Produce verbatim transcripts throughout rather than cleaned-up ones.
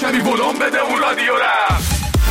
کمی ولوم بده اون رادیو رم.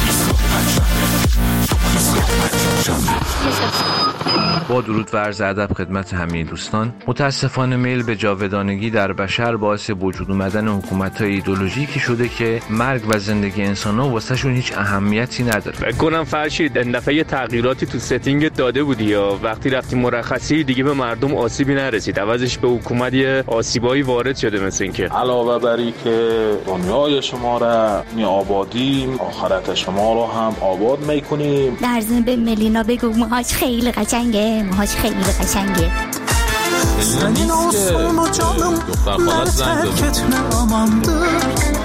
با درود و عرض ادب خدمت همه دوستان. متاسفانه میل به جاودانگی در بشر باعث وجود اومدن حکومت‌های ایدئولوژیکی شده که مرگ و زندگی انسان‌ها واسهشون هیچ اهمیتی نداره. فکر کنم فرشید این دفعه یه تغییراتی تو ستینگ داده بودی یا وقتی رفتی مرخصی دیگه به مردم آسیبی نرسید، عوضش به حکومت یه آسیبایی وارد شده مثل اینکه. علاوه بر این که دنیای شما را می آبادیم، آخرت شما رو هم آباد میکنیم. در ضمن به ملینا بگو موهاش خیلی قشنگه، موهاش خیلی قشنگه. Senin olsun mu canım, ben terk etme amandır.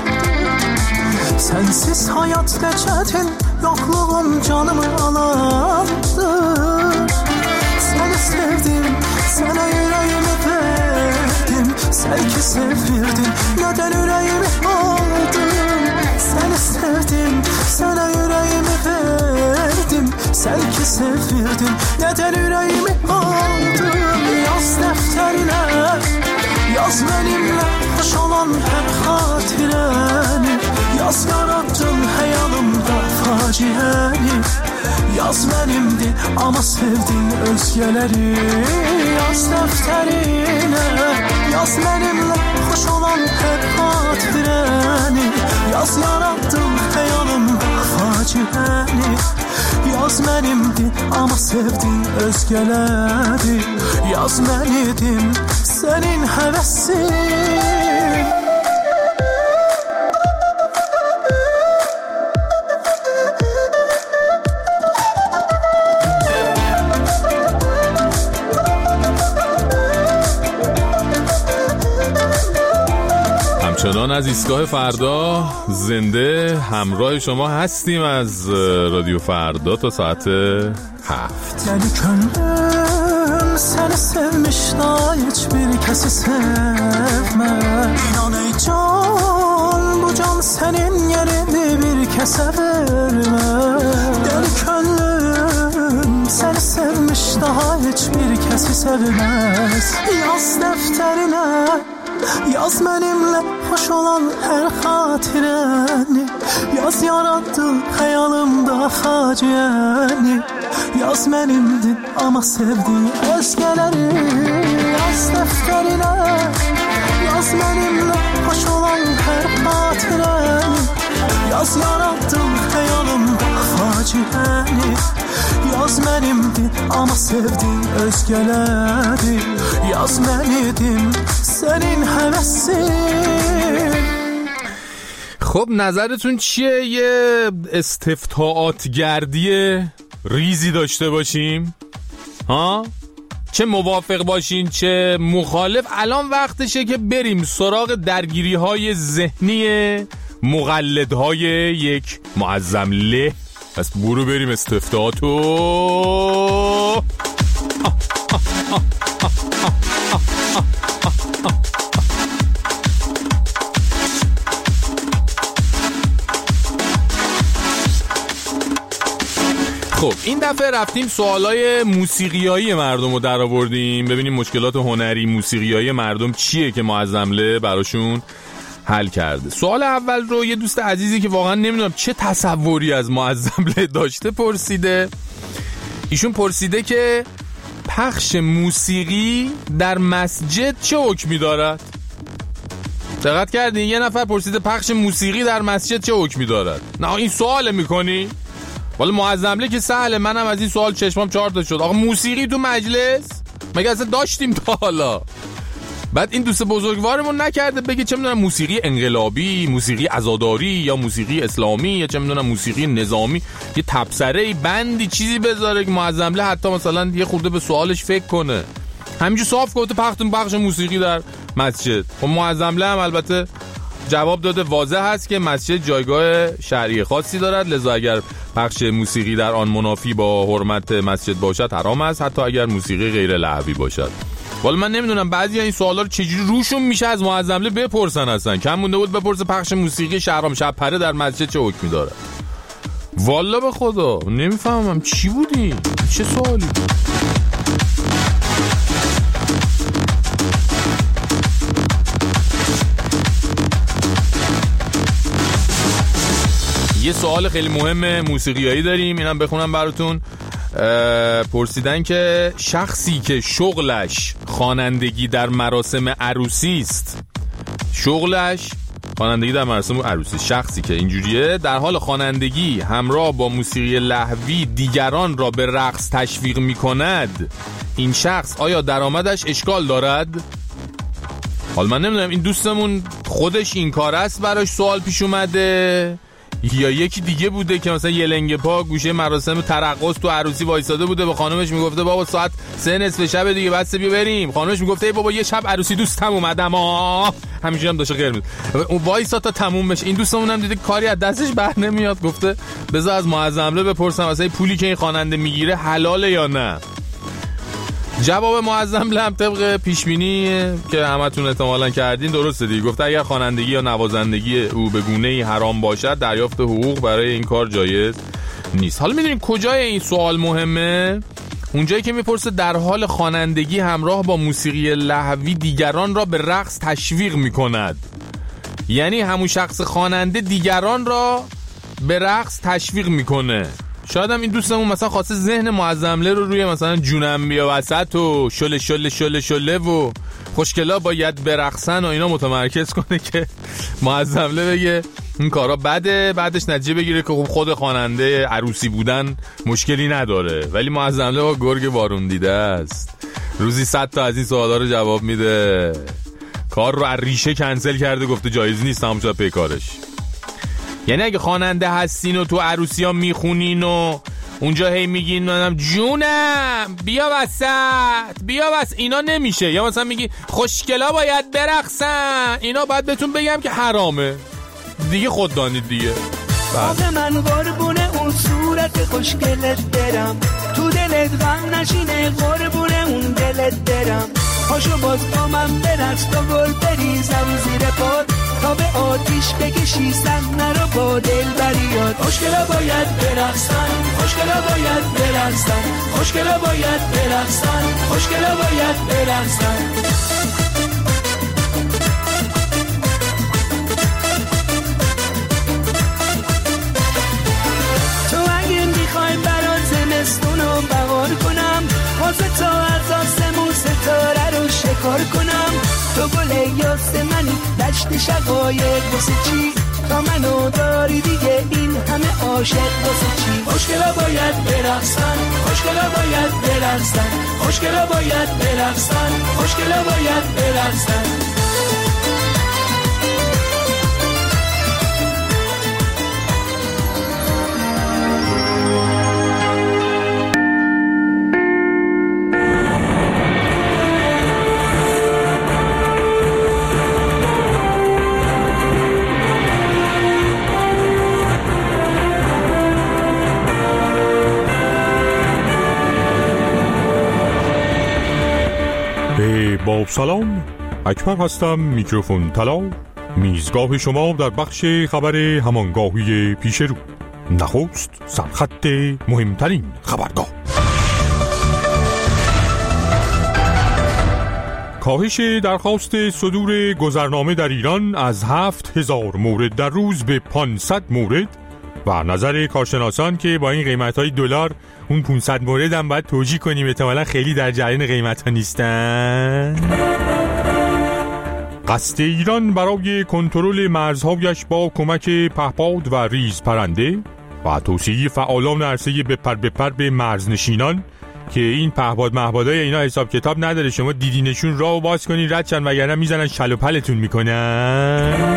Sensiz hayat ne çetin, yokluğum canımı alandır. Seni sevdim, sana yüreğimi verdim. Sen ki sevirdin, neden yüreğimi aldın? Seni sevdim, sana yüreğimi verdim. Sen ki sevirdin, neden yüreğimi aldın? Yaz defterine, yaz benimle hoş olan her hatireni. Yaz yarattın hayalımda facieni. Yaz benimdi ama sevdin özgeleri. Yaz defterine, yaz benimle hoş olan her hatireni. Yaz yarattın hayalımda facieni. Yaz benimdi ama sevdin özgeleri. Yaz ben idim senin hevesin. همچنان از ایستگاه فردا زنده همراه شما هستیم از رادیو فردا تا ساعت هفت. Yani gönlüm seni sevmiş daha hiçbir kesi sevmez. İnan ey can, bu can senin yerini bir kese vermez. Yani gönlüm seni sevmiş daha hiçbir kesi sevmez. Yaz defterine, yaz benimle hoş olan her hatireni. Yaz yarattı hayalımda facieni. Yaz benimdi ama sevdiğin özgeleri. Yaz defterine, yaz benimle hoş olan her hatireni. Yaz yarattım hayalımda facieni. Yaz benimdi ama sevdiğin özgeleri. Yaz ben idim senin hevesin. خب نظرتون چیه یه استفتاءات گردی ریزی داشته باشیم؟ ها؟ چه موافق باشین چه مخالف. الان وقتشه که بریم سراغ درگیری های ذهنی مقلدهای یک معظم له. پس برو بریم استفتاءاتو. خب این دفعه رفتیم سوالای موسیقیایی مردم رو در آوردیم ببینیم مشکلات هنری موسیقیایی مردم چیه که معظم له براشون حل کرده. سوال اول رو یه دوست عزیزی که واقعا نمیدونم چه تصوری از معظم له داشته پرسیده. ایشون پرسیده که پخش موسیقی در مسجد چه حکمی دارد؟ دقت کردین؟ یه نفر پرسیده پخش موسیقی در مسجد چه حکمی دارد. نه این سوال میکنی؟ والا معظم له که سهله، منم از این سوال چشمام چهار تا شد. آقا موسیقی تو مجلس مگه اصلا داشتیم تا حالا؟ بعد این دوست بزرگوارمون نکرده بگه چه میدونم موسیقی انقلابی، موسیقی عزاداری یا موسیقی اسلامی یا چه میدونم موسیقی نظامی، یه تبصره بندی چیزی بذاره که معظم له حتی مثلا یه خورده به سوالش فکر کنه. همینجور صاف گفته پختون پخش موسیقی در مسجد. خب معظم له هم البته جواب داده واضح هست که مسجد جایگاه شرعی خاصی دارد، لذا اگر پخش موسیقی در آن منافی با حرمت مسجد باشد حرام است، حتی اگر موسیقی غیر لهوی باشد. والا من نمیدونم بعضی این سوالا رو چجوری روشون میشه از معظم له بپرسن. اصلا کم مونده بود بپرسه پخش موسیقی شهرام شب پره در مسجد چه حکمی داره. والا به خدا نمیفهمم چی بودی؟ چه سوالی؟ یه سوال خیلی مهم موسیقیایی داریم، اینم بخونم براتون. پرسیدن که شخصی که شغلش خوانندگی در مراسم عروسی است، شغلش خوانندگی در مراسم عروسی، شخصی که اینجوریه در حال خوانندگی همراه با موسیقی لهوی دیگران را به رقص تشویق می‌کند، این شخص آیا درآمدش اشکال دارد؟ حالا من نمیدونم این دوستمون خودش این کار است براش سوال پیش اومده یا یکی دیگه بوده که مثلا یه لنگ پا گوشه مراسم ترقص تو عروسی وایساده بوده، به خانومش میگفته بابا ساعت سه نصف شب دیگه بس بیا بریم، خانومش میگفته ای بابا یه شب عروسی دوستم اومدم ها، همینجوری هم داشته قرمز اون وایسا تا تموم بشه. این دوستمون هم دیده کاری از دستش بر نمیاد، گفته بذار از معظمله بپرسم مثلا پولی که این خواننده میگیره حلاله یا نه. جواب معظمله هم طبق پیشبینی که همتون احتمالاً کردین درسته دیگه، گفته اگر خوانندگی یا نوازندگی او به گونه‌ای حرام باشد دریافت حقوق برای این کار جایز نیست. حالا میدونین کجای این سوال مهمه؟ اونجایی که میپرسه در حال خوانندگی همراه با موسیقی لهوی دیگران را به رقص تشویق میکند، یعنی همون شخص خواننده دیگران را به رقص تشویق میکنه. شاید هم این دوستمون مثلا خواسته ذهن معظمله رو روی مثلا جونم بیا وسط و شله شله شله شله و خوشگلا باید برقصن و اینا متمرکز کنه که معظمله بگه این کارا بده، بعدش نتیجه بگیره که خب خود خواننده عروسی بودن مشکلی نداره، ولی معظمله با گرگ بارون دیده است، روزی صد تا از این سوالا رو جواب میده، کار رو از ریشه کنسل کرده، گفته جایز نیست، همون شده پیکارش. یعنی اگه خواننده هستین و تو عروسی ها میخونین و اونجا هی میگین منم جونم بیا وسط بیا وسط، اینا نمیشه. یا مثلا میگی خوشگلا باید برقصن، اینا باید بهتون بگم که حرامه دیگه، خود دانید دیگه. آقا من قربونه اون صورت خوشگلت برم، تو دلت غم نشینه قربونه اون دلت برم، پاشو باز با من برقص تا گل بریزم زیر پات، تا به آتیش بکشی صحنه رو با دل بریاد. خوشگلا باید برقصن، خوشگلا باید برقصن، خوشگلا باید برقصن، خوشگلا باید برقصن. تو اگه میخوای برات زمستون رو بهار کنم، واسه تا از آسمون ستاره رو شکار کنم، تو گل یاسمنی دشت شقایق واسه چی، تا منو داری دیگه این همه عاشق واسه چی. خوشگلا باید برقصن، خوشگلا باید برقصن، خوشگلا باید برقصن، خوشگلا باید برقصن. با سلام، اکبر هستم، میکروفون طلا، میزگاه شما در بخش خبر همانگاهی پیش رو. نخست سرخط مهمترین خبرگاه. کاهش درخواست صدور گذرنامه در ایران از هفت هزار مورد در روز به پانصد مورد و نظر کارشناسان که با این قیمت‌های دلار اون پانصد مورد هم باید توجیه کنیم، احتمالاً خیلی در جریان قیمت‌ها نیستن. قصد ایران برای کنترل مرزهایش با کمک پهپاد و ریز پرنده و توسعه فعالان عرصه بپر بپر به مرزنشینان که این پهپاد مهپادای اینا حساب کتاب نداره، شما دیدینشون راهو باز کنین رد شن وگرنه میزنن شل و پلتون میکنن.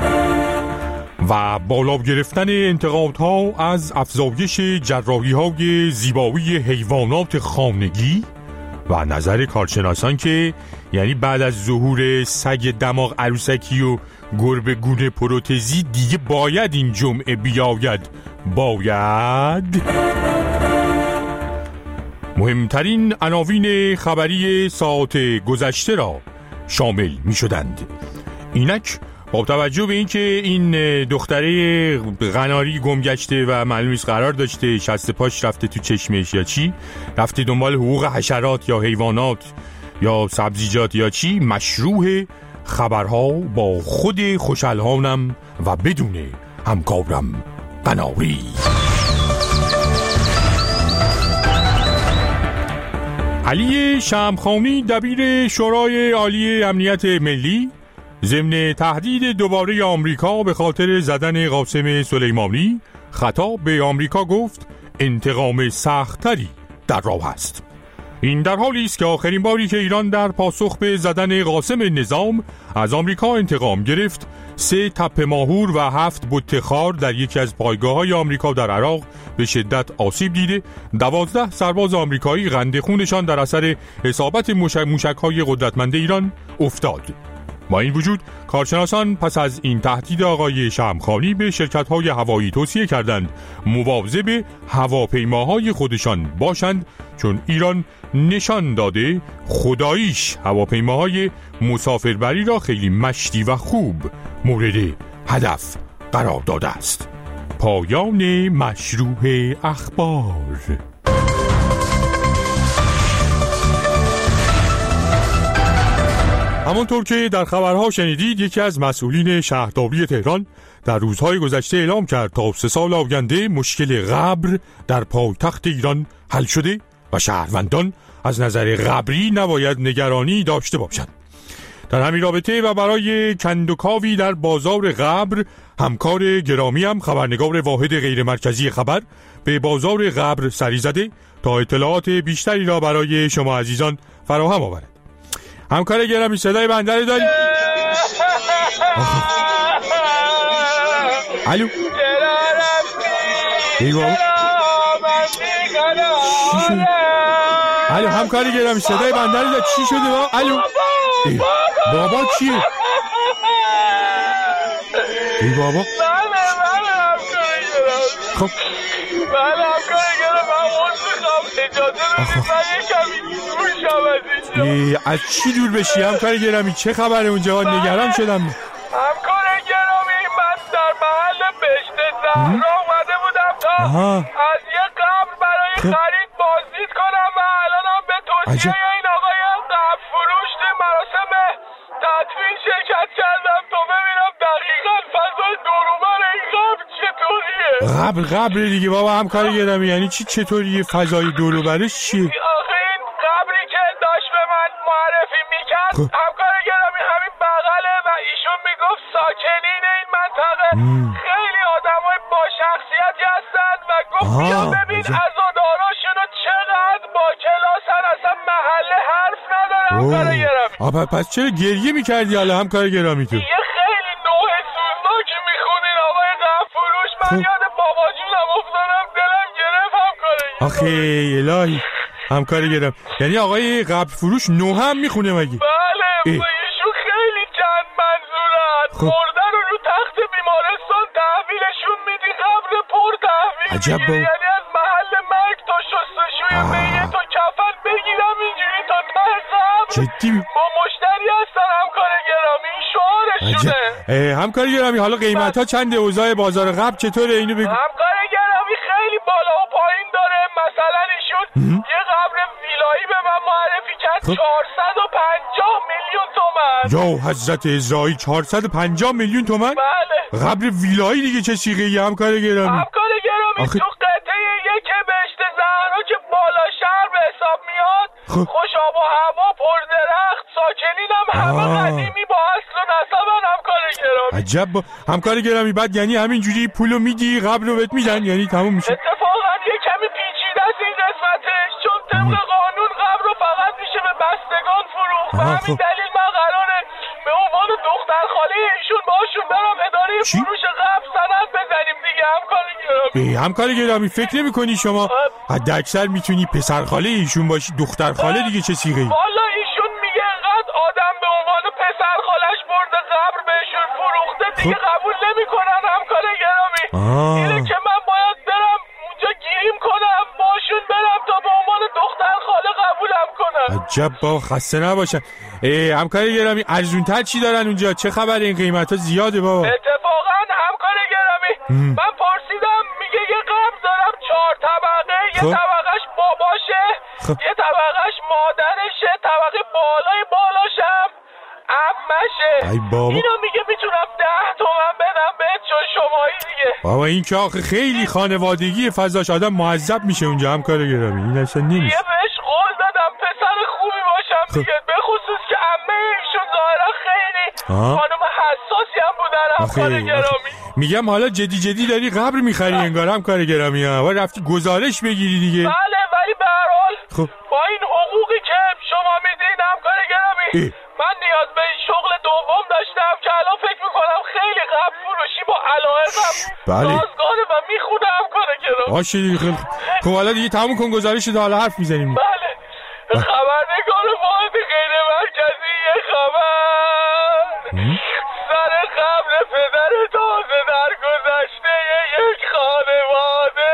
و بالا گرفتن انتقادها از افزایش جراحی‌های زیبایی حیوانات خانگی و نظر کارشناسان که یعنی بعد از ظهور سگ دماغ عروسکی و گربه گونه پروتزی دیگه باید این جمعه بیاید. باید مهمترین عناوین خبری ساعت گذشته را شامل می شدند. اینک با توجه به اینکه این دختره قناری گم گشته و معلوم نیست قرار داشته شست پاش رفته تو چشمش یا چی، رفته دنبال حقوق حشرات یا حیوانات یا سبزیجات یا چی، مشروع خبرها با خود خوشالهانم و بدون همکارم قناری. علی شمخانی دبیر شورای عالی امنیت ملی ضمن تهدید دوباره آمریکا به خاطر زدن قاسم سلیمانی خطاب به آمریکا گفت انتقام سخت‌تری در راه است. این در حالی است که آخرین باری که ایران در پاسخ به زدن قاسم نظام از آمریکا انتقام گرفت، سه تپه ماهور و هفت بتخار در یکی از پایگاه‌های آمریکا در عراق به شدت آسیب دیده، دوازده سرباز آمریکایی قند خونشان در اثر اصابت موشک‌های قدرتمند ایران افتاد. با این وجود کارشناسان پس از این تهدید آقای شمخانی به شرکت‌های هوایی توصیه کردند مواظب هواپیماهای خودشان باشند، چون ایران نشان داده خداییش هواپیماهای مسافربری را خیلی مشتی و خوب مورد هدف قرار داده است. پایان مشروع اخبار. همانطور که در خبرها شنیدید، یکی از مسئولین شهرداری تهران در روزهای گذشته اعلام کرد تا سه سال آینده مشکل قبر در پایتخت ایران حل شده و شهروندان از نظر قبری نباید نگرانی داشته باشند. در همین رابطه و برای کندوکاوی در بازار قبر، همکار گرامی هم خبرنگار واحد غیر مرکزی خبر به بازار قبر سری زده تا اطلاعات بیشتری را برای شما عزیزان فراهم آورد. همکار گرامی صدای بنده رو داری؟ الو ای بابا چی شده؟ الو همکار گرامی صدای بنده رو داری؟ چی شده بابا؟ الو ای بابا چیه؟ ای بابا خب بله همکار گرامی من عوض میخوام اجازه بدید من یه کمی دور شم از اینجا. از چی دور بشی همکار گرامی؟ چه خبره اونجا؟ نگران شدم. همکار گرامی من در محل بهشت زهرا اومده بودم تا آها. از یه قبر برای خرید بازدید کنم و الانم به توصیه این آقای قبر فروش مراسم تدفین شرکت کردم تا ببینم دقیقاً فضای دور و بر این قبر چطوریه. قبر قبر دیگه بابا همکار گرامی، یعنی چی چطوریه؟ فضای دور و برش چیه؟ آخه این قبری که داشت به من معرفی میکرد همکار گرامی همین بغله و ایشون میگفت ساکنین این منطقه خیلی آدمای با شخصیتی هستن و گفت بیا ببین عزاداراشونو چقدر با کلاسن، اصلا محله حرف نداره همکار گرامی. آبا پس چرا گریه میکردی حالا همکار گرامی تو؟ یه خیلی نوع سوزناکی میخونین آقای قبر فروش، من یاد بابا جونم افتادم دلم گرفت همکار گرامی. آخه الهی همکار گرامی، یعنی آقای قبر فروش نو هم میخونه مگه؟ بله ایشون خیلی چند منظورن. مردن رو رو تخت بیمارستان تحویلشون میدی، قبر پر تحویل عجب میگیری، یعنی از محل مرگ تا شستشوی میت تا کفن بگیرم اینجوری تا ته قبر. جدی؟ با مشتری هستن همکار گرامی، این شعارشونه. همکار گرامی حالا قیمت ها چنده؟ اوضاع بازار قبر چطوره اینو بگو؟ همکار گرامی خیلی بالا و پایین داره. مثلا ایشون یه قبر ویلایی به من معرفی کرد چهارصد و پنجاه میلیون تومان. یا حضرت اسرائیل، چهارصد و پنجاه میلیون تومان؟ بله. قبر ویلایی دیگه چه سیغه‌ای همکار گرامی؟ همکار گرامی آخه... تو قطعه یک بهشت زهرا که بالا شهر به حساب میاد خوش آب و هوا، پر درخت، ساکنین هم همه قدیمی با اصل و نسبن همکار گرامی. عجب با... همکار گرامی بعد یعنی همینجوری پولو میدی قبر رو بهت میدن یعنی تموم میشه؟ اتفاقا یه کمی پیچیده است این قسمتش، چون طبق قانون قبر رو فقط میشه به بستگان فروخت و همین دلیل من قراره به عنوان دختر خاله ایشون باشون برم اداره فروش قبر سند بزنیم دیگه همکار گرامی. همکار گرامی فکر نمی کنی شما حد اکثر میتونی پسر خاله ایشون باشی؟ دختر خاله دیگه چه سیغه‌ای؟ والا ایشون میگه انقدر آدم به عنوان پسر خالش برده قبر بهشون فروخته دیگه قبول نمیکنن همکار گرامی. اینه که من باید برم اونجا گیریم کنم باشون برم تا به عنوان دختر خاله قبولم کنن. عجب با خسته نباشن. همکار گرامی ارزونتر چی دارن اونجا؟ چه خبر؟ این قیمت ها زیاده بابا. اتفاقا همکار گرامی من پرسیدم میگه یه قبر دارم چهار طبقه، یه طبقهش باباشه، یه طبقهش مادرشه، طبقه بالای بالاشم عمشه. ای بابا اینو میگه میتونم ده تومن بدم بهت چون شمایی دیگه. بابا این که آخه خیلی خانوادگی فضاش آدم معذب میشه اونجا همکار گرامی. این اصلا نمیشه. یه بهش قول دادم پسر خوبی باشم دیگه، به خصوص که عمه ایشون ظاهرا خیلی خانم حساسی هم بودن همکار گرامی. میگم حالا جدی جدی داری قبر میخری انگار همکار گرامی ها. و رفتی گزارش بگیری دیگه. بله ولی به هر حال با این حقوقی که شما میدین همکار گرامی اه. من نیاز به این شغل دوم داشتم که الان فکر میکنم خیلی قبل فروشی با علایقم سازگاره و میخونه همکار گرامی. باشه دیگه خیلی خب حالا دیگه تموم کن گزارش تا حالا حرف میزنیم. بله خبرنگار واحد غیر مرکزی یه خبر سر قبر پدر تازه در گذشته یک خانواده.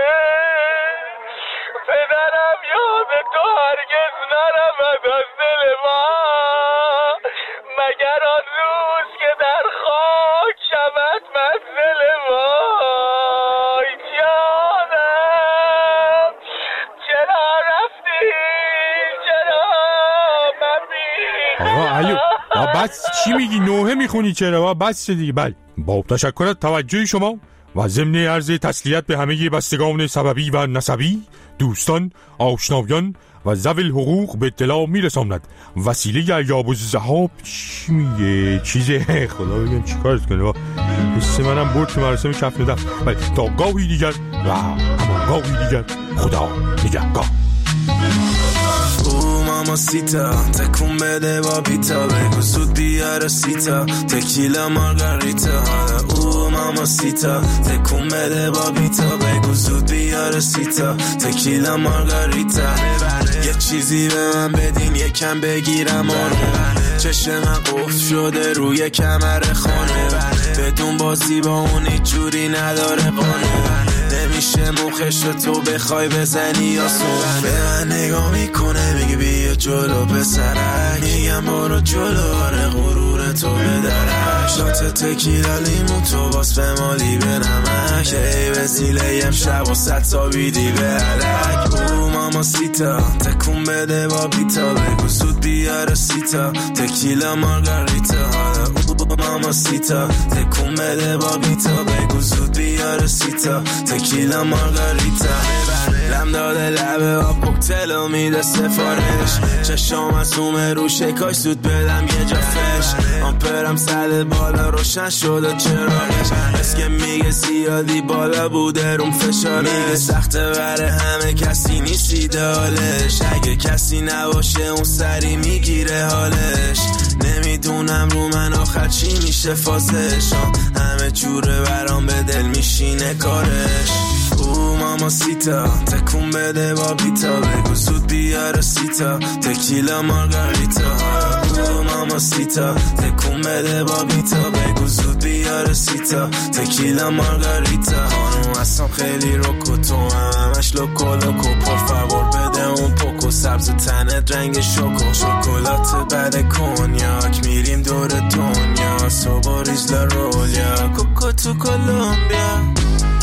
پدرم یاد تو هرگز نرود از دل ما مگر آن روز که در خاک شود منزل ما. جانم چرا رفتی چرا من بی آقا الو بس چی میگی نوحه میخونی چرا بس دیگه. بله با تشکر از توجه شما و ضمن عرض تسلیت به همه بستگان سببی و نسبی، دوستان، آشنایان و ذوی الحقوق به اطلاع میرساند وسیله ایاب الذهاب چی میگه چیزه خدا بگم چیکار کنه. حس منم برد تو مراسم کف ندم. ولی تا گاهی دیگر و همان گاهی دیگر خدا نگهدار. ماماسیتا تکون بده با بیتا بگو زود بیاره سیتا تکیلا مارگاریتا. او ماماسیتا تکون بده با بیتا بگو زود بیاره سیتا تکیلا مارگاریتا. یه چیزی به من بدین یکم بگیرم آنه چشم من قفل شده روی کمر خانه بدون بازی با اون هیچ جوری نداره قانه. نمیشه مخش رو تو بخوای بزنی یا سون به من نگاه میکنه میگه بیا جلو پسرک میگم برو جلو آره غرور تو بدرک شات تکیلا لیمو تو باس به مالی به نمک ای وزیله امشب و ست تا بیدی به علک. او ماماسیتا تکون بده با بیتا بگو زود بیاره سیتا تکیلا مارگاریتا. او ماماسیتا تکون بده با بیتا بگو زود بیاره سیتا تکیلا مارگاریتا. لم داده لبه ها کوکتلو میده سفارش چشام از اومه رو شکاش زود بدم یه جا فش آمپرم صد بالا روشن شده چراغش بس که میگه زیادی بالا بوده روم فشارش میگه سخته بره همه کسی نیست ایدالش اگه کسی نباشه اون سری میگیره حالش نمیدونم رو من آخر چی میشه فازش همه جوره برام به دل میشینه کارش. او ماماسیتا تکون بده با بیتا بگو زود بیاره سیتا تکیلا مارگاریتا. او ماماسیتا تکون بده با بیتا بگو زود بیاره سیتا تکیلا مارگاریتا. خانوم اصلا خیلی روکو تو هم همش لوکو لوکو پر فاور بده اون پوکو سبز تنت رنگ شوکو شکلات بد کنیاک میریم دور دنیا صبح ریزلا رولیا کوکو تو کولومبیا.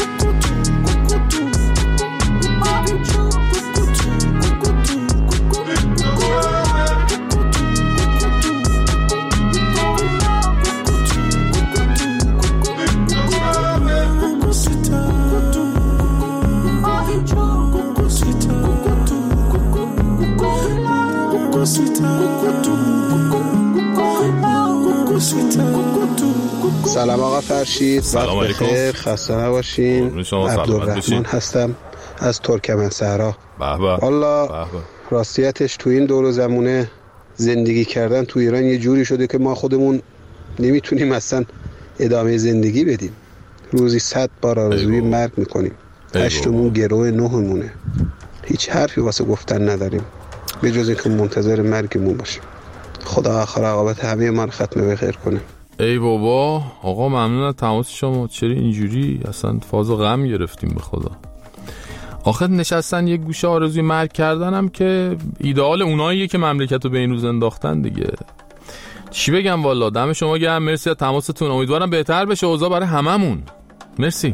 سلام آقا فرشید، سلام علیکم، خسته نباشین. عبدالرحمن هستم از ترکمنصحرا. والا راستیتش تو این دور و زمونه زندگی کردن تو ایران یه جوری شده که ما خودمون نمیتونیم اصلا ادامه زندگی بدیم. روزی صد بار آرزوی مرگ میکنیم، هشتمون گروه نهمونه، هیچ حرفی واسه گفتن نداریم به جز اینکه منتظر مرگمون باشیم. خدا آخر عاقبت همه ما رو ختم به خیر کنه. ای بابا آقا ممنون از تماس شما. چرا اینجوری اصلا فاز و غم گرفتیم به خدا. آخر نشستن یک گوشه آرزوی مرگ کردن هم که ایدئال اوناییه که مملکت رو به این روز انداختن دیگه. چی بگم والا، دم شما گرم، مرسی از تماستون. امیدوارم بهتر بشه اوضاع برای هممون. مرسی.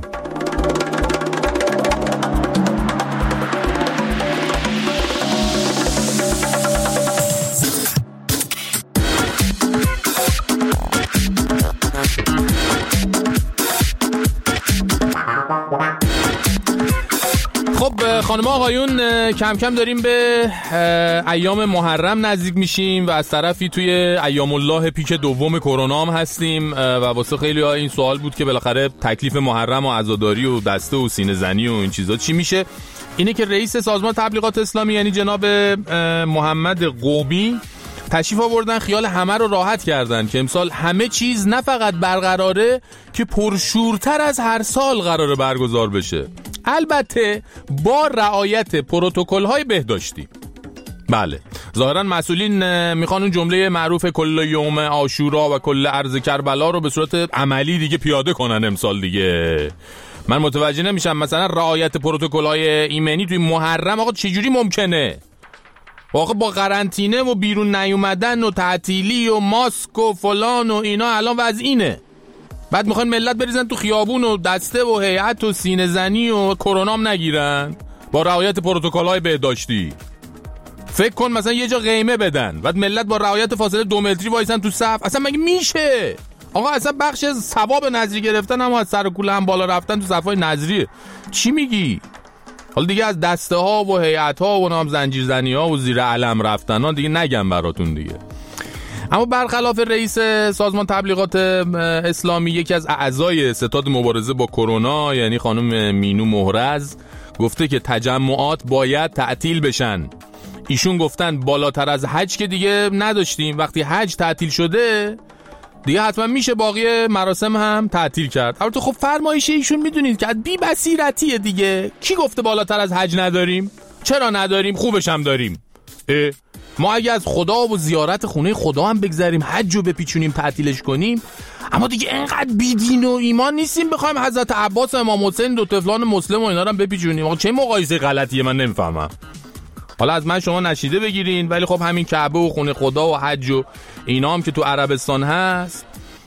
خب خانم آقایون، کم کم داریم به ایام محرم نزدیک میشیم و از طرفی توی ایام الله پیک دوم کرونا هم هستیم و واسه خیلی ها این سوال بود که بالاخره تکلیف محرم و عزاداری و دسته و سینه زنی و این چیزا چی میشه. اینه که رئیس سازمان تبلیغات اسلامی یعنی جناب محمد قومی تشریف آوردن، خیال همه رو راحت کردن که امسال همه چیز نه فقط برقراره که پرشورتر از هر سال قراره برگزار بشه، البته با رعایت پروتکل‌های بهداشتی. بله، ظاهرا مسئولین میخوان اون جمله معروف کل یوم عاشورا و کل ارض کربلا رو به صورت عملی دیگه پیاده کنن امسال دیگه. من متوجه نمیشم مثلا رعایت پروتکل‌های ایمنی توی محرم آقا چجوری ممکنه؟ واقعا با قرنطینه و بیرون نیومدن و تعطیلی و ماسک و فلان و اینا الان وضع اینه، بعد میخوان ملت بریزن تو خیابون و دسته و هیئت و سینه زنی و کرونا هم نگیرن با رعایت پروتکل‌های بهداشتی. فکر کن مثلا یه جا قیمه بدن بعد ملت با رعایت فاصله دو متری وایسن تو صف، اصلا مگه میشه؟ آقا اصلا بخش ثواب نظری گرفتن هم از سر کوله هم بالا رفتن تو صفای نظریه. چی میگی؟ حالا دیگه از دسته ها و هیئت ها و نام زنجیر زنی ها و زیر علم رفتن ها دیگه نگم براتون دیگه. اما برخلاف رئیس سازمان تبلیغات اسلامی، یکی از اعضای ستاد مبارزه با کرونا یعنی خانم مینو مهرز گفته که تجمعات باید تعطیل بشن. ایشون گفتن بالاتر از حج که دیگه نداشتیم، وقتی حج تعطیل شده دیگه حتما میشه باقی مراسم هم تعطیل کرد. البته خب فرمایش ایشون میدونید که بی بصیرتیه دیگه. کی گفته بالاتر از حج نداریم؟ چرا نداریم؟ خوبش هم داریم. اه؟ ما اگه از خدا و زیارت خونه خدا هم بگذاریم، حج رو بپیچونیم تعطیلش کنیم، اما دیگه اینقدر بیدین و ایمان نیستیم بخوایم حضرت عباس و امام حسین دو طفلان مسلم و اینا رو هم بپیچونیم. آقا چه مقایسه غلطیه، من نمیفهمم. حالا از من شما نشیده بگیرین، ولی خب همین کعبه و خونه خدا و حج و اینا هم که تو عربستان هست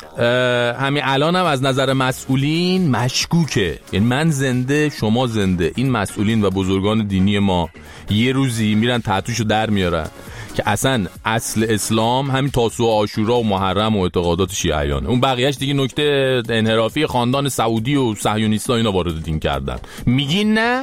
همین الان هم از نظر مسئولین مشکوکه. یعنی من زنده شما زنده، این مسئولین و بزرگان دینی ما یه روزی میرن تحتوشو در میارن که اصلا اصل اسلام همین تاسوع و عاشورا و محرم و اعتقادات شیعیانه، اون بقیهش دیگه نکته انحرافی خاندان سعودی و صهیونیستا اینا وارد دین کردن. میگین نه؟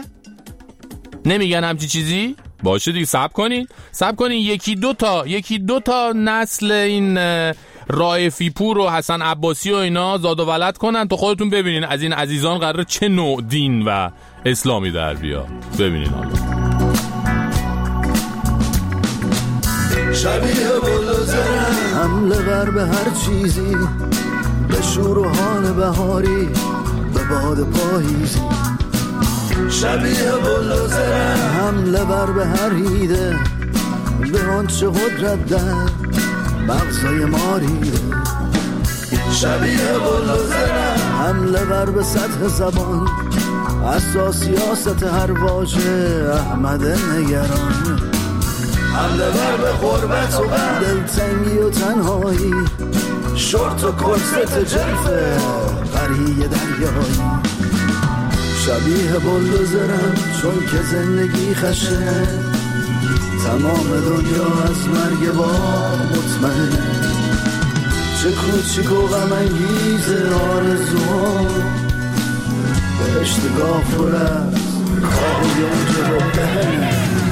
نمیگن همچی چیزی؟ باشه دیگه، صبر کنین صبر کنین یکی دو تا یکی دو تا نسل این رائفی پور و حسن عباسی و اینا زاد و ولد کنن تو خودتون ببینین از این عزیزان قراره چه نوع دین و اسلامی در بیاد. ببینین حالا شبیه بلوزرم حمله بر به هر چیزی، به شور و حال بهاری، به باد پاییزی. شبیه بلوزرم حمله بر به هر هیده، به آنچه قدرت در مغزای ما ریده. شبیه بلوزرم حمله بر به سطح زبان، اساس سیاست هر واژه احمد نگران. حمله بر به غربت و غم، دلتنگی و تنهایی، شورت و کرست جلفه قریه دریایی. شبیه بلوزرم چون که زندگی خشنه، تمام دنیا از مرگ با مطمئنه. چه کوچیک و غم انگیز آرزوها، بهشت گافور از خواهی اونجا رو بهنه.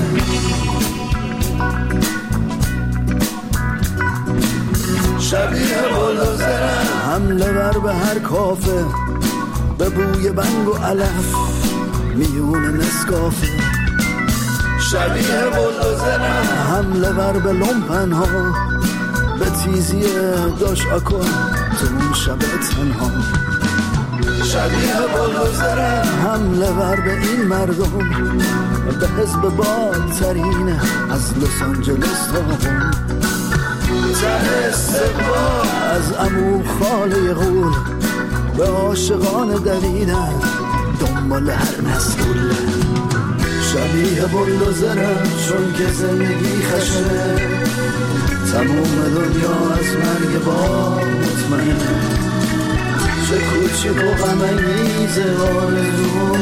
شبیه بلوزرم حمله بر به هر کافه، به بوی بنگ و علف میون نسکافه. شبیه بلوزرم حمله بر به لومپن ها، به تیزی داش آکن تو اون شب تنها. شبیه بلوزرم حمله بر به این مردم، به حزب بادترین از لس آنجلس تا هم. ته استقبال از عمو خاله غول، به عاشقان دویدن دنبال هر مسئول. شبیه بلوزرم چون که زندگی خشنه، تموم دنیا از مرگ با مطمئنه. چه کوچیک و غم انگیز آرزو،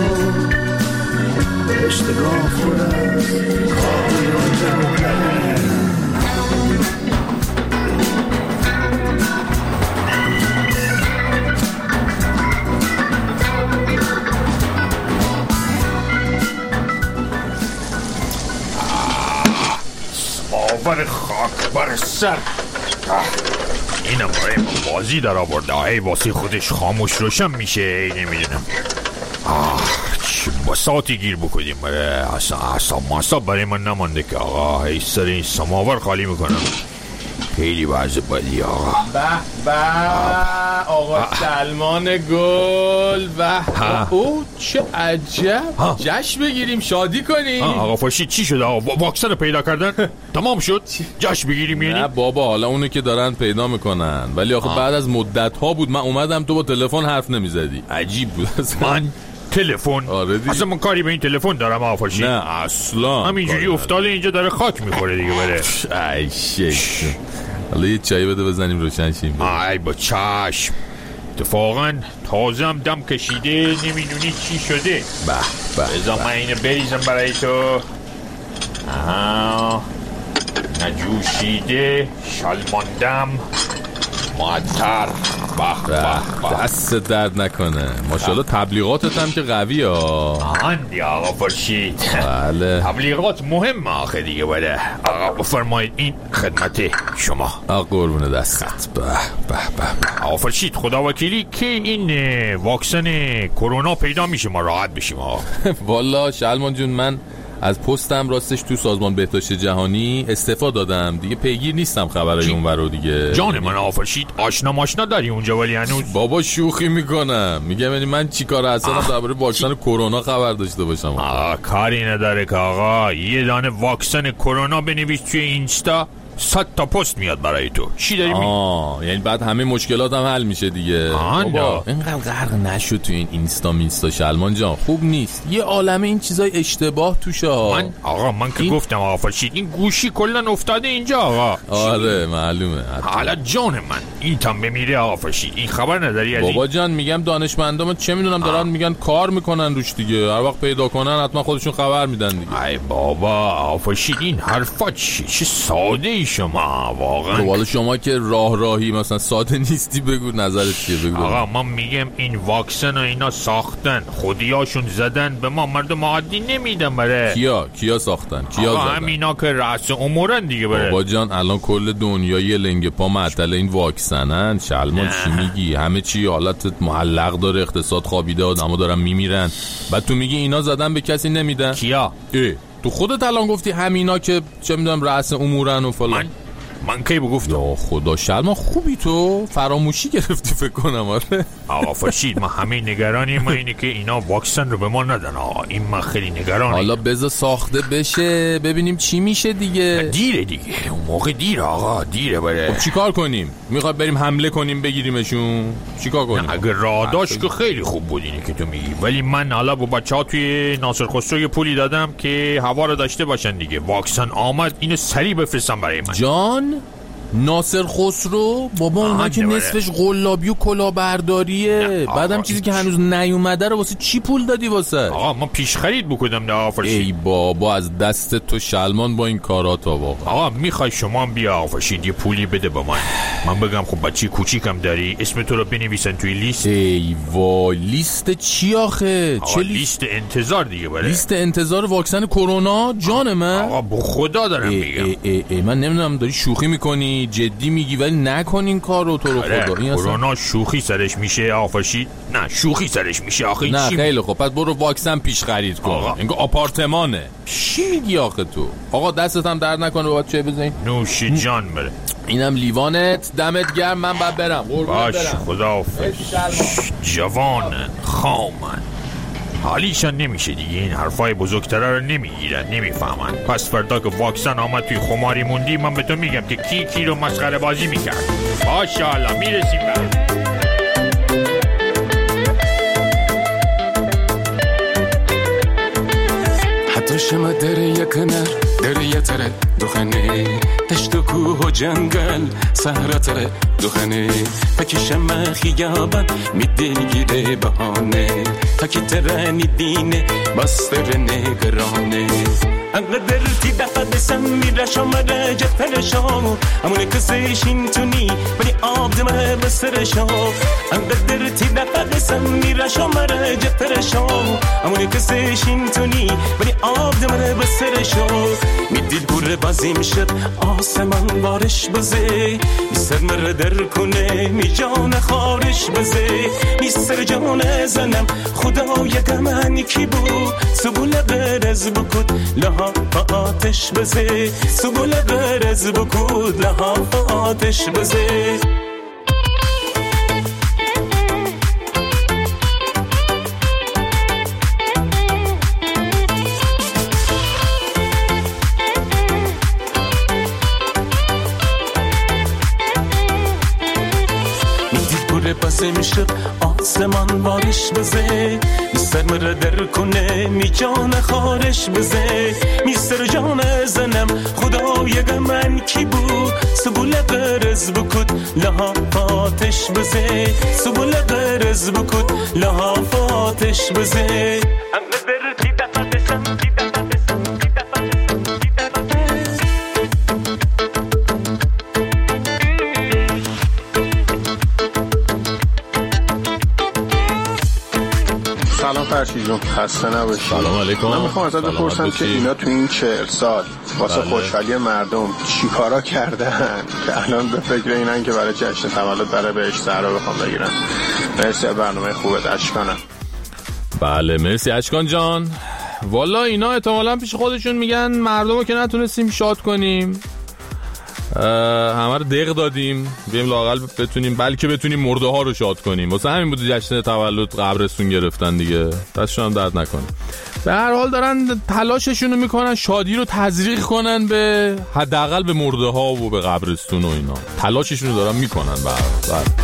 بهشت گافور از خواهی آنجا بکنه. افسر. اینم برای ما بازی در آورده، ای واسه خودش خاموش روشن میشه. نمیدونم آه چه بساطی گیر بکنیم برای اصلا اصلا ماسا برای من نمانده که آقا هی سر این سماور خالی میکنم. خیلی وضع بدی آقا. به به آقا سلمان گل. به او چه عجب. جشن بگیریم شادی کنیم. آقا فرشید چی شد آقا؟ واکسن رو پیدا کردن؟ تمام شد؟ جشن بگیریم یعنی؟ نه بابا حالا اونو که دارن پیدا میکنن، ولی آخه بعد از مدت ها بود من اومدم تو با تلفن حرف نمیزدی. عجیب بود. من تلفن؟ آره دیگه. اصلا من کاری به این تلفن دارم آقا فرشید؟ نه اصلا. همینجوری افتاده اینجا داره خاک میخوره دیگه. بره ای شیخ حالا یه چایی بده بزنیم روشن شیم. ای با چشم. اتفاقا تازه هم دم کشیده، نمیدونی چی شده. به به بذار من اینو بریزم برای تو. آها نجوشیده شلماندم معطر. به به دست درد نکنه. ماشاءالله تبلیغاتت هم که قوی ها. آهندی آقا فرشید. بله تبلیغات مهم آخه دیگه. بله آقا بفرمایید این خدمت شما. آقا قربون دستت. به به به آقا فرشید خدا وکیلی که این واکسن کرونا پیدا میشه ما راحت بشیم آقا؟ والا شلمان جون من از پستم راستش تو سازمان بهداشت جهانی استعفا دادم دیگه، پیگیر نیستم خبرای اونور رو دیگه. جان من آقا فرشید آشنا ماشنا داری اونجا ولی هنوز؟ بابا شوخی میکنم، میگم یعنی من چیکار اصلا درباره واکسن کرونا خبر داشته باشم. آقا کاری نداره که آقا یه دانه واکسن کرونا بنویس توی اینستا، صد تا پست میاد برای تو. چی داری میگی؟ آه یعنی بعد همه مشکلات هم حل میشه دیگه. بابا اینقدر غرق نشو تو این اینستا مینستا شلمان جان، خوب نیست. یه عالمه این چیزای اشتباه توشه. من آقا من که این... گفتم آقا فرشید این گوشی کلا افتاده اینجا آقا. آره معلومه. حالا جان من این تام بمیره آقا فرشید این خبر نداری؟ بابا این... جان میگم دانشمندام چه میدونم دارن آه. میگن کار میکنن روش دیگه، هر وقت پیدا کنن حتما خودشون خبر میدن دیگه. ای بابا آقا فرشید این حرفا چی چه ساده شما واقعا. تو حالا شما که راه راهی مثلا ساده نیستی بگو نظرت چیه بگو. آقا من میگم این واکسن و اینا ساختن خودیاشون زدن به ما مردم عادی نمیدن. بره کیا کیا ساختن کیا آقا زدن؟ همینا که رأس امورن دیگه. بره بابا جان الان کل دنیا یه لنگ پا معطل این واکسنن. شلمان چی میگی؟ همه چی حالت معلق داره، اقتصاد خوابیده، آدمو دارن میمیرن، بعد تو میگی اینا زدن به کسی نمیدن؟ کیا؟ اه تو خودت الان گفتی همینا که چه میدونم رأس امورن و فلان. من من کی بگفتم؟ یا خدا شلمان خوبی تو فراموشی گرفتی فکر کنم. آره آقا فرشید ما همین نگرانی ما اینه که اینا واکسن رو به ما ندن. آقا این من خیلی نگرانم. حالا بذار ساخته بشه ببینیم چی میشه دیگه. دیره دیگه اون موقع دیره آقا دیره. بره خب چیکار کنیم؟ میخواد بریم حمله کنیم بگیریمشون؟ چیکار کنیم؟ اگه راه داشت که خیلی خوب بود اینه که تو میگی، ولی من حالا با بچه‌ها توی ناصر خسرو پولی دادم که هوا رو داشته باشن دیگه. واکسن آمد اینو سریع بفرستم برای من. جان ناصر خسرو بابا اونا که نصفش قلابی و کلاهبرداریه، بعدم چیزی که هنوز نیومده رو واسه چی پول دادی واسه؟ آقا من پیش خرید بکنم ده آفرشید. ای بابا از دست تو شلمان با این کارات واقعا. آقا میخوای شما بیا آفرشید یه پولی بده به من، من بگم خب بچه کوچیکم داری اسم تو رو بنویسن توی لیست. ای وای لیست چی آخه؟ چه لیست انتظار دیگه؟ بره لیست انتظار واکسن کرونا جان من. آقا به خدا دارم ای میگم. ای ای ای من نمیدونم داری شوخی میکنی جدی میگی، ولی نکن این کار رو تو رو خدا. این کرونا شوخی سرش میشه آفرشید؟ نه شوخی سرش میشه آخه. نه خیلی خوب پس برو واکسن پیش خرید کن. اینگه آپارتمانه. چی میگی آخه تو؟ آقا دستت هم درد نکنه بابا چه بزنی؟ نوش جان بره. اینم لیوانت دمت گرم من بعد برم. باش خداحافظ. جوان خامن حالیشان نمیشه دیگه، این حرفای بزرگتره رو نمیگیرن نمیفهمن. پس فردا که واکسن آمد توی خماری موندی من به تو میگم که کی کی رو مسخره بازی میکرد. ماشاءالله میرسیم به حتی شما داره یکنر داره یتره دخنه تشت و کوه و جنگل سهره تره دخنه تکی شما خیابان میدین گیره بهانه تکی ترانی دینه بستر نگرانه انقدر تی دفعه بسم میرشم مرجع فرشام همونه کسیش این تونی ولی آب دمه بسرشام انقدر تی دفعه بسم میرشم مرجع فرشام همونه کسیش این تونی ولی آب دمه بسرشام میدید بوره بازی میشه آسمان بارش بزه میسر مره در کنه می جان خارش بزه میسر جان زنم خدای گمانی کی بود سبول برز بکد لها آتش بزه سبول برز بکد لها آتش بزه بازه میشه آسمان بارش بزه میسر مره در کنه می جان خارش بزه میسر جان زنم خدای گمن کی بود سبول قرز بکد لها آتش بزه سبول قرز بکد لها آتش بزه انقدر تی دفعه بسم تی دفعه بسم تی دفعه بسم تی دفعه سلام فرشید جون، خسته نباشی. سلام علیکم. من میخوام ازت بپرسم که اینا تو این چهل سال واسه بله. خوشحالی مردم چیکارا کردن که الان به فکر اینن که برای جشن تولد برای بهش سهرا بخوام بگیرن. مرسی برنامه خوبت اشکانم. بله مرسی اشکان جان. والا اینا احتمالاً پیش خودشون میگن مردمو که نتونستیم شاد کنیم همه رو دق دادیم بیم لااقل بتونیم بلکه بتونیم مرده ها رو شاد کنیم واسه همین بود جشن تولد قبرستون گرفتن دیگه دستشون هم درد نکنه. به هر حال دارن تلاششون رو میکنن شادی رو تزریق کنن به حداقل به مرده ها و به قبرستون و اینا تلاششون رو دارن میکنن. به هر حال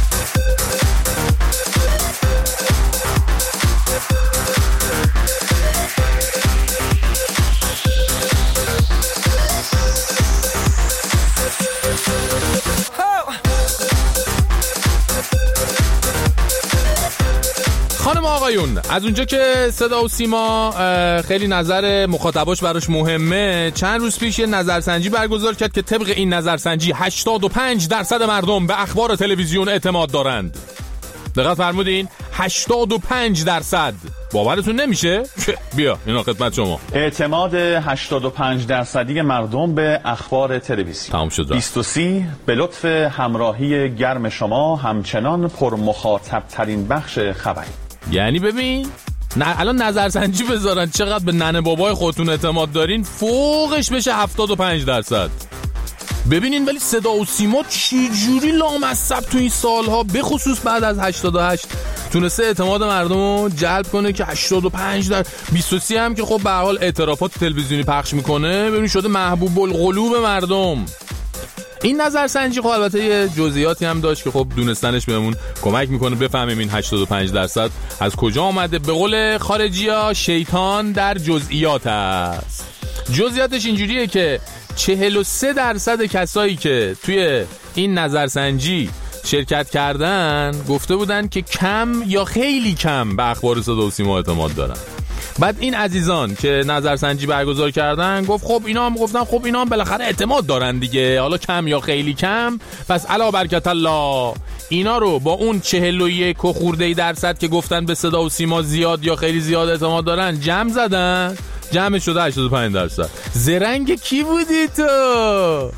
خانم آقایون، از اونجا که صدا و سیما خیلی نظر مخاطباش براش مهمه، چند روز پیش یه نظرسنجی برگزار کرد که طبق این نظرسنجی هشتاد و پنج درصد مردم به اخبار تلویزیون اعتماد دارند. دقت فرمودین؟ هشتاد و پنج درصد. باورتون نمیشه؟ بیا اینا خدمت شما. اعتماد هشتاد و پنج درصدی مردم به اخبار تلویزیون. تمام شد. بیست و سه به لطف همراهی گرم شما همچنان پر مخاطب ترین بخش خبری. یعنی ببین نه الان نظرسنجی بذارن چقدر به ننه بابای خودتون اعتماد دارین فوقش بشه هفتاد و پنج درصد. ببینین ولی صدا و سیما چی جوری لامصب تو این سالها به خصوص بعد از هشتاد و هشت تونسته اعتماد مردم رو جلب کنه که هشتاد و پنج در بیست و سه هم که خب به هر حال اعترافات تلویزیونی پخش میکنه ببین شده محبوب القلوب مردم. این نظرسنجی خب البته یه جزئیاتی هم داشت که خب دونستنش بهمون کمک میکنه بفهمیم این هشتاد و پنج درصد از کجا آمده. به قول خارجی‌ها شیطان در جزئیات است. جزئیاتش اینجوریه که چهل و سه درصد کسایی که توی این نظرسنجی شرکت کردن گفته بودن که کم یا خیلی کم به اخبار صدا و سیما اعتماد دارن. بعد این عزیزان که نظرسنجی برگزار کردن گفت خب اینا هم گفتن خب اینا هم بالاخره اعتماد دارن دیگه، حالا کم یا خیلی کم، پس علا برکت الله اینا رو با اون چهل و یک و خورده‌ای درصد که گفتن به صدا و سیما زیاد یا خیلی زیاد اعتماد دارن جمع زدن، جمع شده هشتاد و پنج درصد. زرنگ کی بودی تو؟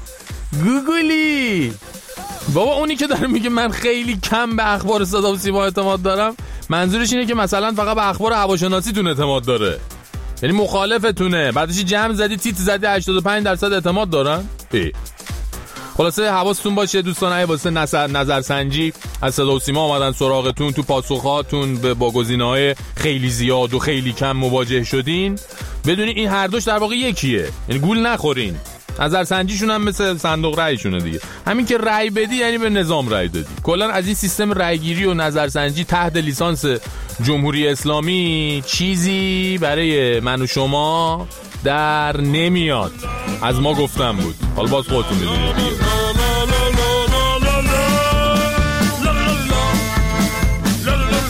گوگلی بابا. اونی که داره میگه من خیلی کم به اخبار صدا و سیما اعتماد دارم منظورش اینه که مثلا فقط به اخبار هواشناسی تون اعتماد داره، یعنی مخالفتونه. بعدش جمع زدی تیت زدی هشتاد و پنج درصد اعتماد دارن. ای خلاصه حواستون باشه دوستان، اگه واسه نظر نظرسنجی از صدا و سیما اومدن سراغتون تو پاسخاتون به با گزینه‌های خیلی زیاد و خیلی کم مواجه شدین، بدونین این هر دوش در واقع یکیه، یعنی گول نخورین. نظرسنجیشون هم مثل صندوق رأیشونه دیگه، همین که رأی بدی یعنی به نظام رأی دادی. کلا از این سیستم رأیگیری و نظرسنجی تحت لیسانس جمهوری اسلامی چیزی برای من و شما در نمیاد. از ما گفتم بود، حالا باز خودتون میدونید دیگه.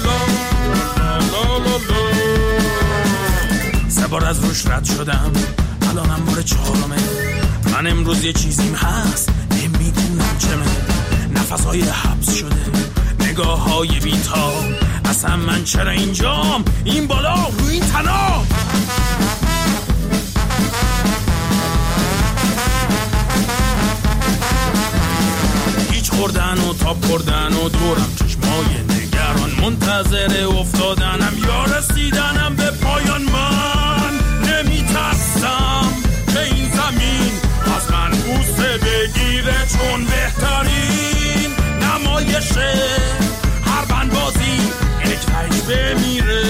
سه بار از روش رد شدم، الانم بار چهارمه. من امروز یه چیزیم هست نمیدونم چمه، نفسهای حبس شده، نگاه های بیتاب، اصلا من چرا اینجام، این بالا روی این تناب. هیچ خوردن و تاب خوردن و دورم چشمای نگران، منتظر افتادنم یا رسیدنم به پایان. من نمیترسم که این زمین از من بوسه بگیره، چون بهترین نمایشه هر بندبازی یک رایش بمیره.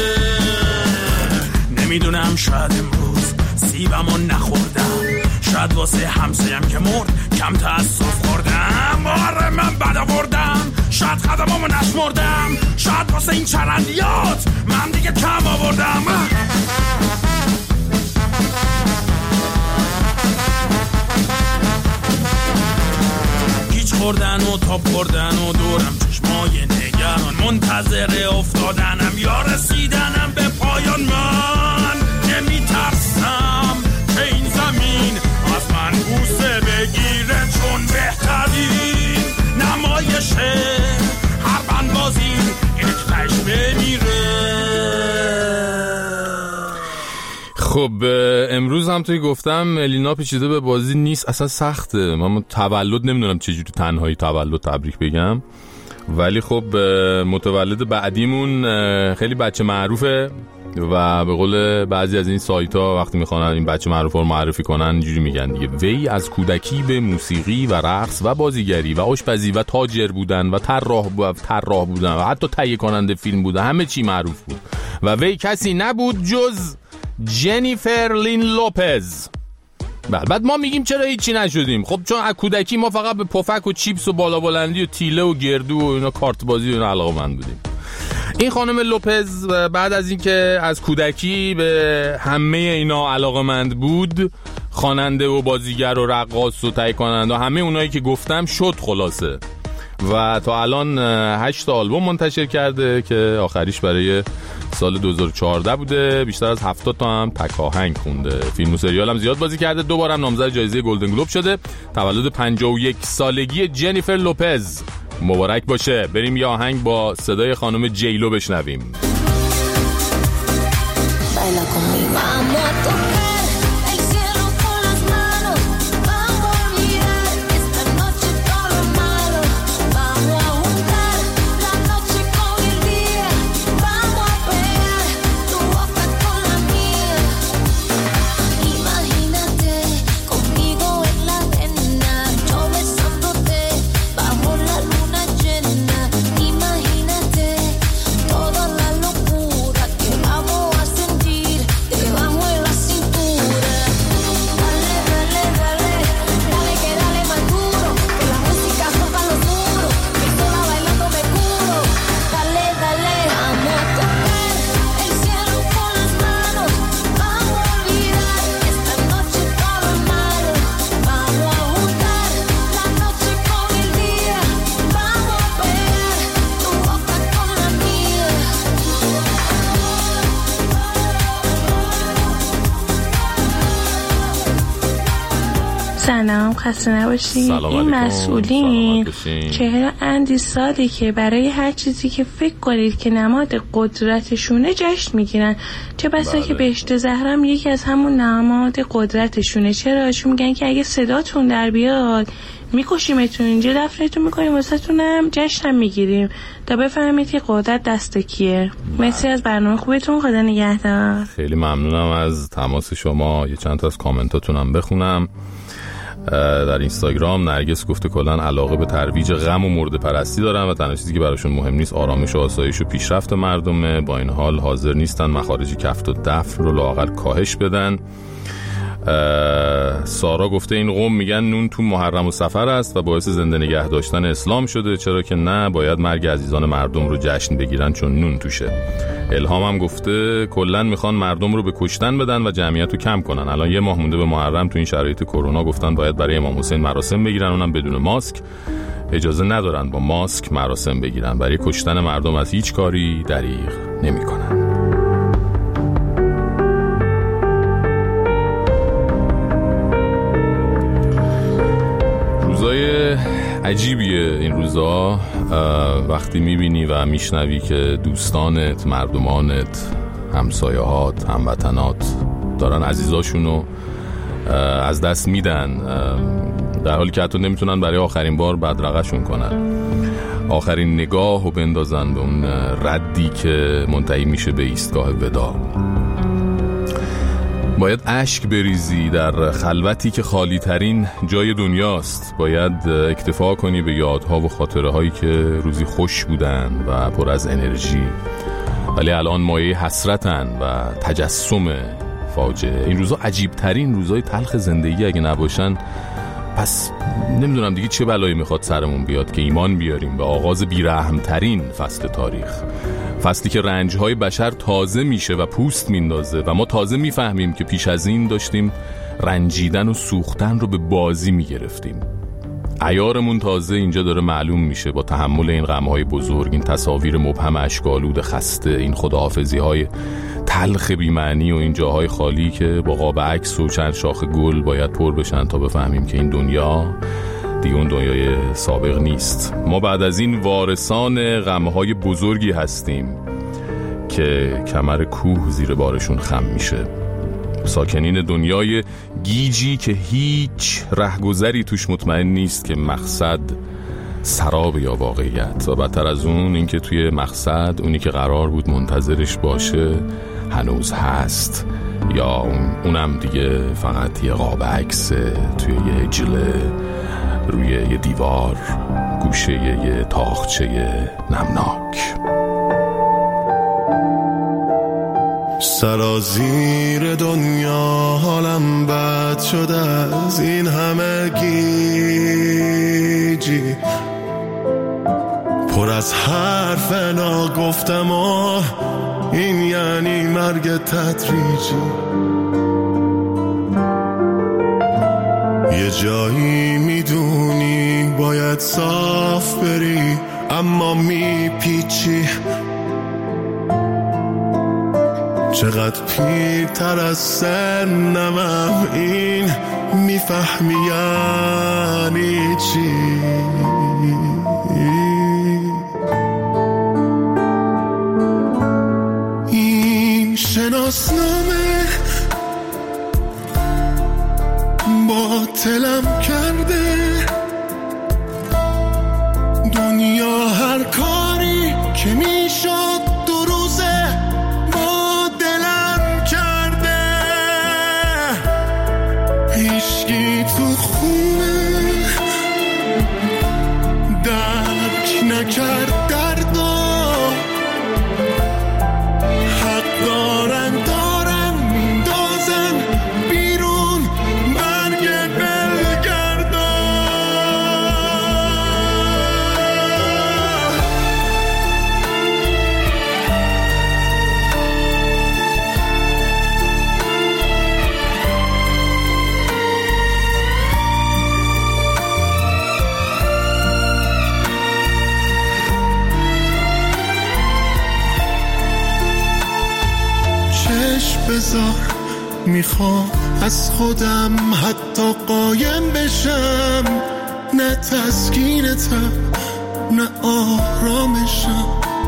نمیدونم شاید امروز سیبمو نخوردم، شاید واسه همسایم که مرد کم تأسف خوردم. آره من بد آوردم، شاید قدمامو نشمردم، شاید واسه این چرندیات من دیگه کم آوردم. گیج خوردن و تاب خوردن و دورم چشمای نگران، منتظر افتادنم یا رسیدنم به پایان. من نمیترسم که این زمین از من بوسه بگیره، چون بهترین نمایشه هر بندبازی یک رایش بمیره. خب امروز هم توی گفتم الینا پیچیده به بازی نیست، اصلا سخته. من تولد نمیدونم چجوری تنهایی تولد تبریک بگم، ولی خب متولد بعدیمون خیلی بچه معروفه و به قول بعضی از این سایت ها وقتی میخوان این بچه معروف رو معرفی کنن اینجوری میگن دیگه: وی از کودکی به موسیقی و رقص و بازیگری و آشپزی و تاجر بودن و طراح طراح بودن و حتی تهیه کننده فیلم بودن، همه چی معروف بود و وی کسی نبود جز جنیفر لین لوپز. بعد ما میگیم چرا هیچی نشدیم؟ خب چون از کودکی ما فقط به پفک و چیپس و بالا بلندی و تیله و گردو و اینا کارت بازی و اینا علاقه‌مند بودیم. این خانم لوپز بعد از اینکه از کودکی به همه اینا علاقه‌مند بود، خواننده و بازیگر و رقاص و تهیه کننده و همه اونایی که گفتم شد خلاصه، و تا الان هشت آلبوم منتشر کرده که آخریش برای سال دو هزار و چهارده بوده. بیشتر از هفتاد تا هم تک آهنگ خونده. فیلم و سریال هم زیاد بازی کرده. دوبارم نامزد جایزه گلدن گلوب شده. تولد پنجاه و یک سالگی جنیفر لوپز مبارک باشه. بریم یه آهنگ با صدای خانم جیلو بشنویم. سلام، خسته نباشید. این مسئولین چهره اندی سالی که برای هر چیزی که فکر کنید که نماد قدرتشونه جشن میگیرن، چه بسا بله. که بهشت زهرم یکی از همون نماد قدرتشونه. چرا؟ چون میگن که اگه صداتون در بیاد میکشیمتون، اینجا دفنتون میکنیم، واسه تونم جشنم میگیریم تا بفهمید که قدرت دست کیه. مرسی از برنامه خوبتون، خدا نگهدار. خیلی ممنونم از تماس شما. یه چند تا از کامنتاتونم بخونم. در اینستاگرام نرگس گفته کلا علاقه به ترویج غم و مرده پرستی دارن و تنها چیزی که براشون مهم نیست آرامش و آسایش و پیشرفت مردمه. با این حال حاضر نیستن مخارج کفت و دفن رو لااقل کاهش بدن. سارا گفته این قوم میگن نون تو محرم و سفر است و باعث زنده نگه داشتن اسلام شده، چرا که نه، باید مرگ عزیزان مردم رو جشن بگیرن چون نون توشه. الهام هم گفته کلن میخوان مردم رو به کشتن بدن و جمعیت رو کم کنن. الان یه ماه مونده به محرم، تو این شرایط کرونا گفتن باید برای امام حسین مراسم بگیرن، اونم بدون ماسک. اجازه ندارن با ماسک مراسم بگیرن. برای کشتن مردم از هیچ کاری دریغ نمیکنن. عجیبیه این روزا وقتی میبینی و میشنوی که دوستانت، مردمانت، همسایه‌هات، هموطنات دارن عزیزاشونو از دست میدن، در حالی که حتی نمیتونن برای آخرین بار بدرقه‌شون کنن، آخرین نگاه رو بندازن به اون ردی که منتهی میشه به ایستگاه وداع. باید اشک بریزی در خلوتی که خالی ترین جای دنیاست. باید اکتفا کنی به یادها و خاطره هایی که روزی خوش بودن و پر از انرژی، ولی الان مایه حسرتن و تجسم فاجعه. این روزا عجیب ترین روزای تلخ زندگی اگه نباشن، پس نمیدونم دیگه چه بلایی میخواد سرمون بیاد که ایمان بیاریم به آغاز بیرحمترین فصل تاریخ، فصلی که رنجهای بشر تازه میشه و پوست میندازه و ما تازه میفهمیم که پیش از این داشتیم رنجیدن و سوختن رو به بازی میگرفتیم. عیارمون تازه اینجا داره معلوم میشه با تحمل این غمهای بزرگ، این تصاویر مبهم اشک‌آلود خسته، این خداحافظی‌های تلخ بی‌معنی و این جاهای خالی که با قاب عکس و چند شاخ گل باید پر بشن تا بفهمیم که این دنیا دیگه اون دنیای سابق نیست. ما بعد از این وارثان غمهای بزرگی هستیم که کمر کوه زیر بارشون خم میشه. ساکنین دنیای گیجی که هیچ رهگذری توش مطمئن نیست که مقصد سراب یا واقعیت، و بدتر از اون این که توی مقصد اونی که قرار بود منتظرش باشه هنوز هست، یا اون اونم دیگه فقط یه قاب عکسه توی یه جله روی یه دیوار گوشه یه تاخچه نمناک. سرازیر دنیا حالم بد شده از این همه گیجی، پر از حرف ناگفتم و این یعنی مرگ تدریجی. یه جایی میدونی باید صاف بری اما میپیچی، چقدر پیرتر از سنمم این میفهمی یعنی چی. این شناسنامه باطلم کرده، دنیا هر کاری که میشد دو روزه با دلم کرده. هیچکی تو خونه درک نکرد دردو، حق دارن دارن میندازن بیرون برگ بلگردو. چشم بذار میخوام از خودم حتی قایم بشم، نه تسکینتم نه آرامشم.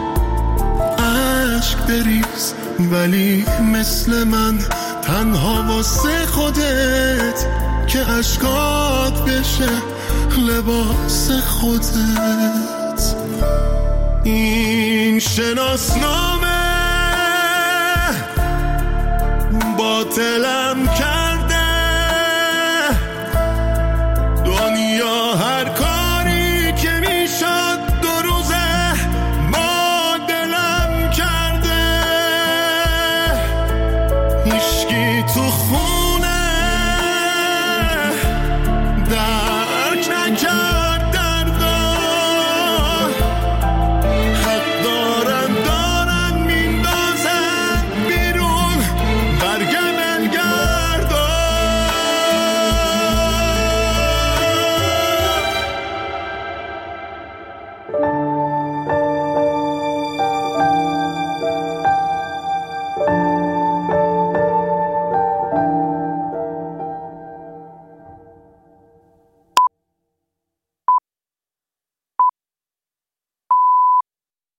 عشق بریز ولی مثل من تنها واسه خودت، که عشقات بشه لباس خودت. این شناسنامه باطلم کرد